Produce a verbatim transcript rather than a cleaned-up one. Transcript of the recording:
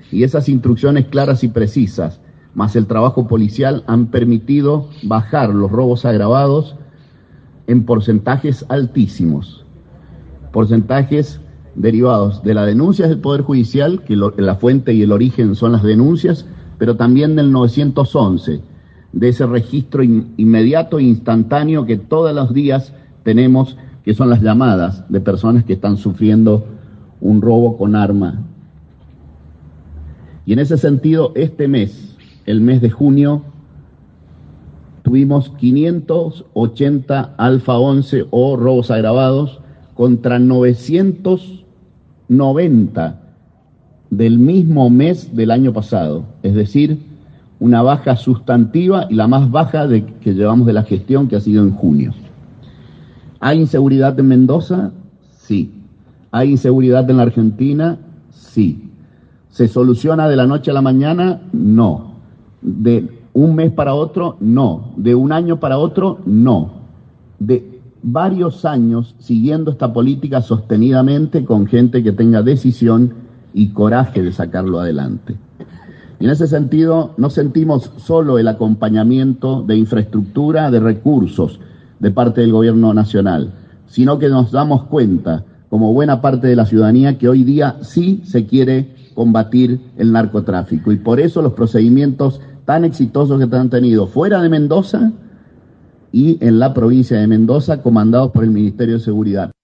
Y esas instrucciones claras y precisas, más el trabajo policial, han permitido bajar los robos agravados en porcentajes altísimos, porcentajes derivados de las denuncias del Poder Judicial, que lo, la fuente y el origen son las denuncias, pero también del nueve once, de ese registro in, inmediato e instantáneo que todos los días tenemos, que son las llamadas de personas que están sufriendo un robo con arma. Y en ese sentido, este mes, el mes de junio, tuvimos quinientos ochenta alfa once o robos agravados contra novecientos noventa del mismo mes del año pasado, es decir, una baja sustantiva y la más baja de, que llevamos de la gestión, que ha sido en junio. ¿Hay inseguridad en Mendoza? Sí. ¿Hay inseguridad en la Argentina? Sí. ¿Se soluciona de la noche a la mañana? No. ¿De un mes para otro? No. ¿De un año para otro? No. De varios años siguiendo esta política sostenidamente con gente que tenga decisión y coraje de sacarlo adelante. Y en ese sentido, no sentimos solo el acompañamiento de infraestructura, de recursos de parte del gobierno nacional, sino que nos damos cuenta, como buena parte de la ciudadanía, que hoy día sí se quiere combatir el narcotráfico. Y por eso los procedimientos tan exitosos que han tenido fuera de Mendoza y en la provincia de Mendoza, comandados por el Ministerio de Seguridad.